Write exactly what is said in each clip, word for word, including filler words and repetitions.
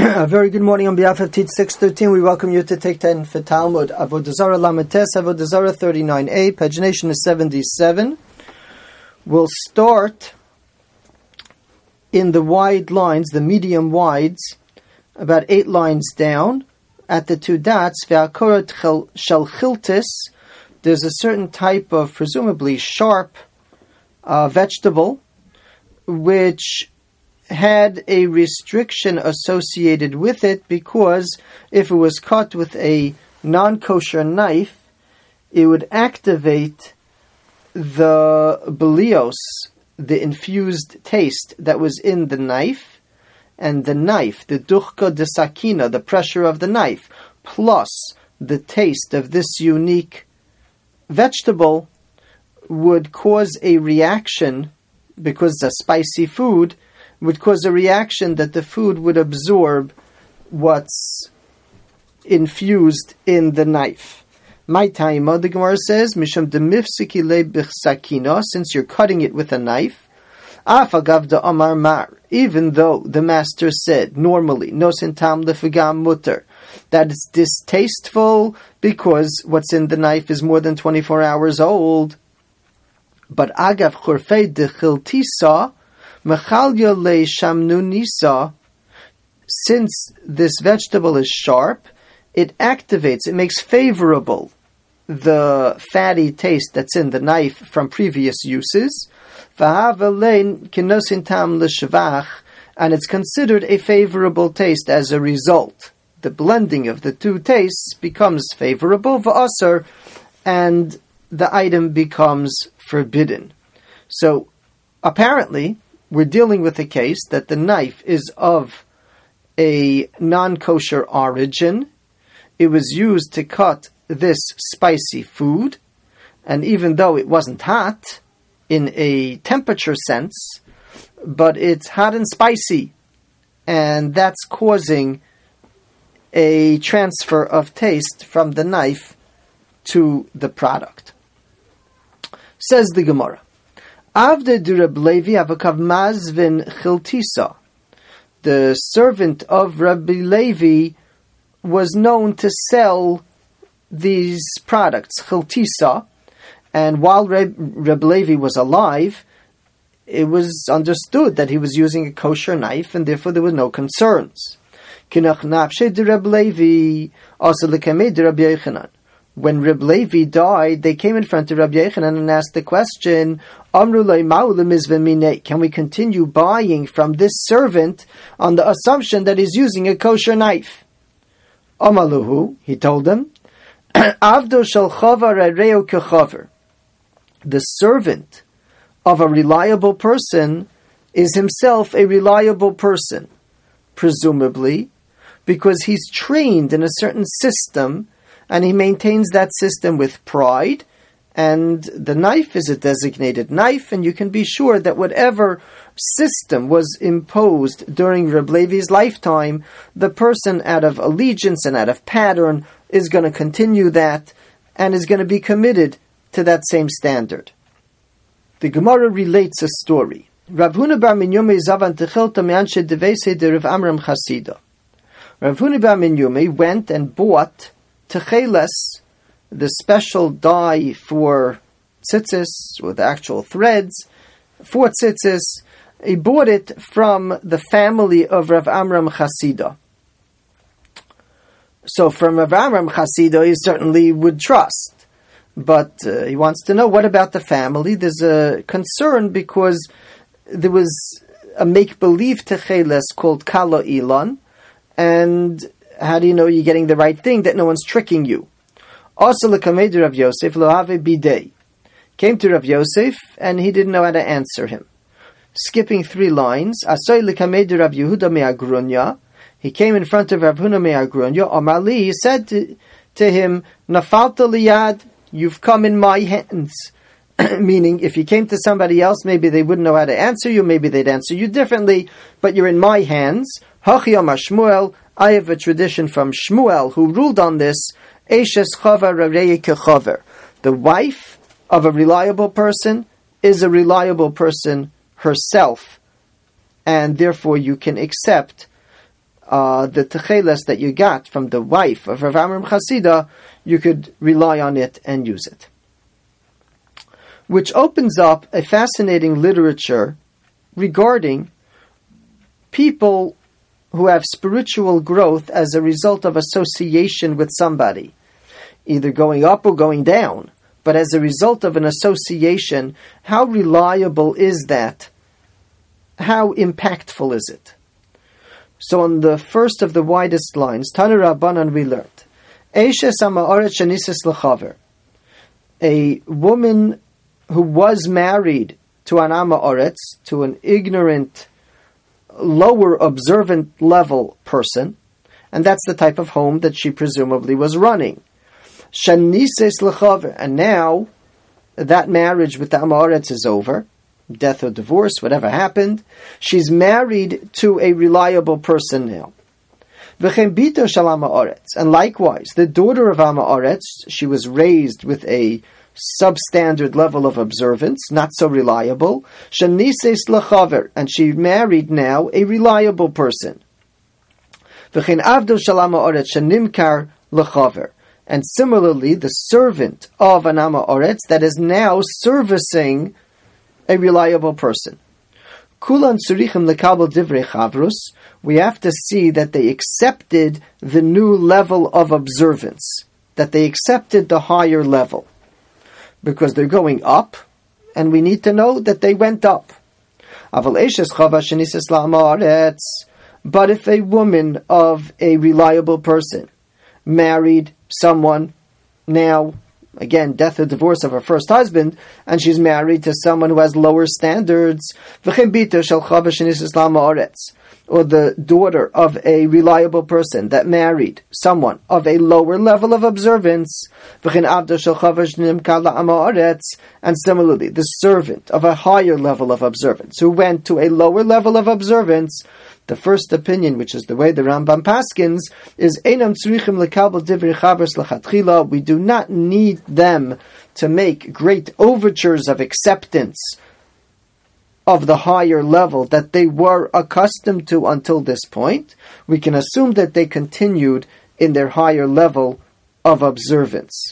A very good morning on behalf of Teach six thirteen. We welcome you to Take ten for Talmud. Avodah Zarah Lamed Tes, Avodah Zarah thirty-nine a, pagination is seventy-seven. We'll start in the wide lines, the medium wides, about eight lines down. At the two dots, Ve'akorat Shalchiltis, there's a certain type of presumably sharp uh, vegetable which had a restriction associated with it, because if it was cut with a non-kosher knife, it would activate the belios, the infused taste that was in the knife, and the knife, the duchka de sakina, the pressure of the knife, plus the taste of this unique vegetable would cause a reaction, because it's a spicy food, would cause a reaction that the food would absorb what's infused in the knife. My taima, the Gemara says, Misham demifsiki le b'chsakina, since you're cutting it with a knife, afagav da amar mar, even though the master said, normally, no sintam lefigam mutter, that it's distasteful because what's in the knife is more than twenty-four hours old, but agav churfei de chiltisa, Mechalya le shamnunisa, since this vegetable is sharp, it activates, it makes favorable the fatty taste that's in the knife from previous uses, and it's considered a favorable taste as a result. The blending of the two tastes becomes favorable, v'asar, and the item becomes forbidden. So, apparently, we're dealing with a case that the knife is of a non-kosher origin. It was used to cut this spicy food, and even though it wasn't hot in a temperature sense, but it's hot and spicy, and that's causing a transfer of taste from the knife to the product. Says the Gemara, Avde du Reb Levi avakav mazvin chiltisa. The servant of Rabbi Levi was known to sell these products, chiltisa, and while Reb, Reb Levi was alive, it was understood that he was using a kosher knife, and therefore there were no concerns. Kinach nafshe de Reb Levi also lekemei de Rabbi Yochanan. When Reb Levi died, they came in front of Rabbi Yochanan and asked the question, can we continue buying from this servant on the assumption that he's using a kosher knife? Amaluhu, he told them, the servant of a reliable person is himself a reliable person, presumably, because he's trained in a certain system, and he maintains that system with pride, and the knife is a designated knife, and you can be sure that whatever system was imposed during Reb Levi's lifetime, the person out of allegiance and out of pattern is going to continue that, and is going to be committed to that same standard. The Gemara relates a story. Rav Huna bar Minyume zavan techilta me'anshe devese de Rav Amram Chasida. Rav Huna bar Minyume went and bought techeles, the special dye for tzitzis, with actual threads, for tzitzis. He bought it from the family of Rav Amram Chasida. So from Rav Amram Chasida, he certainly would trust. But uh, he wants to know, what about the family? There's a concern because there was a make-believe techeles called Kala Ilan, and how do you know you're getting the right thing, that no one's tricking you? Also, l'kamed Rav Yosef lo have bidei. Came to Rav Yosef, and he didn't know how to answer him. Skipping three lines, Asoy l'kamed Rav Yehuda me'agrunya. He came in front of Rav Huna me'agrunya. Amali, he said to, to him, Nafalta liyad, you've come in my hands. Meaning, if you came to somebody else, maybe they wouldn't know how to answer you, maybe they'd answer you differently, but you're in my hands. Hachi Amar Shmuel, I have a tradition from Shmuel, who ruled on this, Eshes Chavar Rarei Kechaver. The wife of a reliable person is a reliable person herself, and therefore you can accept uh, the techeles that you got from the wife of Rav Amram Chasida, you could rely on it and use it. Which opens up a fascinating literature regarding people who have spiritual growth as a result of association with somebody, either going up or going down. But as a result of an association, how reliable is that? How impactful is it? So on the first of the widest lines, Tanu Rabbanan, we learned, Eishes ha'ma'aretz shenises l'chaver, a woman who was married to an ha'ma'aretz, to an ignorant, lower observant level person, and that's the type of home that she presumably was running. Shenises l'chaver, and now that marriage with the ha'ma'aretz is over, death or divorce, whatever happened, she's married to a reliable person now. And likewise, the daughter of ha'ma'aretz, she was raised with a substandard level of observance, not so reliable. Shenises l'chaver, and she married now a reliable person. And similarly, the servant of an ha'ma'aretz that is now servicing a reliable person. Kulan tzurichim lekabel divrei chavrus. We have to see that they accepted the new level of observance, that they accepted the higher level, because they're going up, and we need to know that they went up. But if a woman of a reliable person married someone now, again, death or divorce of her first husband, and she's married to someone who has lower standards, or the daughter of a reliable person that married someone of a lower level of observance, and similarly, the servant of a higher level of observance who went to a lower level of observance. The first opinion, which is the way the Rambam paskins, is Einam tzrichim lekabel divrei chavros lechatchila. We do not need them to make great overtures of acceptance of the higher level that they were accustomed to until this point. We can assume that they continued in their higher level of observance.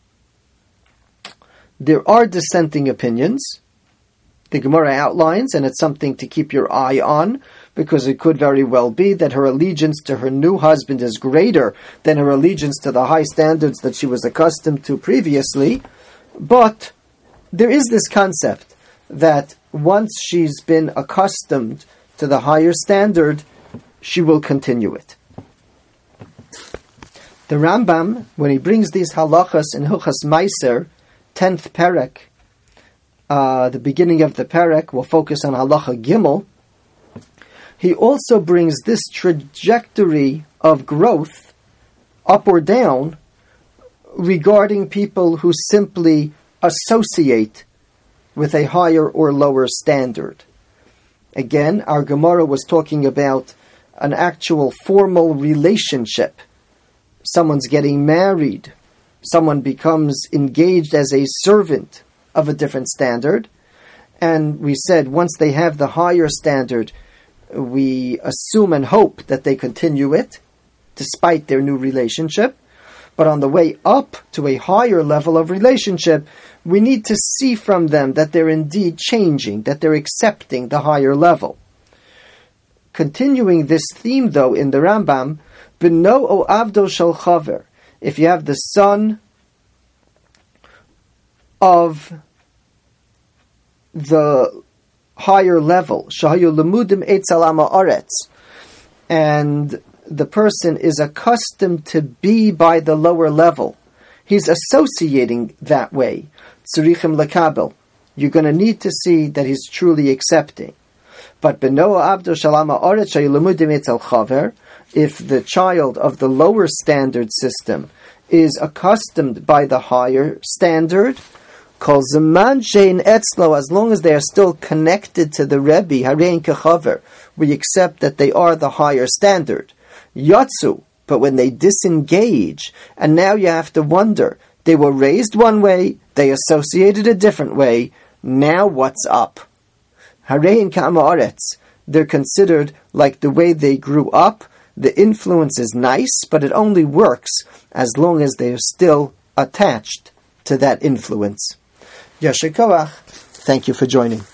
There are dissenting opinions. The Gemara outlines, and it's something to keep your eye on, because it could very well be that her allegiance to her new husband is greater than her allegiance to the high standards that she was accustomed to previously. But there is this concept that once she's been accustomed to the higher standard, she will continue it. The Rambam, when he brings these halachas in Hilchas Meiser, tenth perek, uh, the beginning of the perek, will focus on halacha gimel. He also brings this trajectory of growth, up or down, regarding people who simply associate with a higher or lower standard. Again, our Gemara was talking about an actual formal relationship. Someone's getting married. Someone becomes engaged as a servant of a different standard. And we said once they have the higher standard, we assume and hope that they continue it, despite their new relationship. But on the way up to a higher level of relationship, we need to see from them that they're indeed changing, that they're accepting the higher level. Continuing this theme, though, in the Rambam, B'no o avdo shel chaver, if you have the son of the higher level, shahayu lemudim etzel ha'ma'aretz, and the person is accustomed to be by the lower level, he's associating that way. Tzurichim lekabel, you're going to need to see that he's truly accepting. But b'no avdo shel ha'ma'aretz shahayu lemudim etzel chaver, if the child of the lower standard system is accustomed by the higher standard, Kol zaman shein etzlo, as long as they are still connected to the Rebbe, harein kechaver, we accept that they are the higher standard. Yatsu, but when they disengage, and now you have to wonder, they were raised one way, they associated a different way, now what's up? Harein ka'amaretz, they're considered like the way they grew up, the influence is nice, but it only works as long as they are still attached to that influence. Yasher Koach, thank you for joining.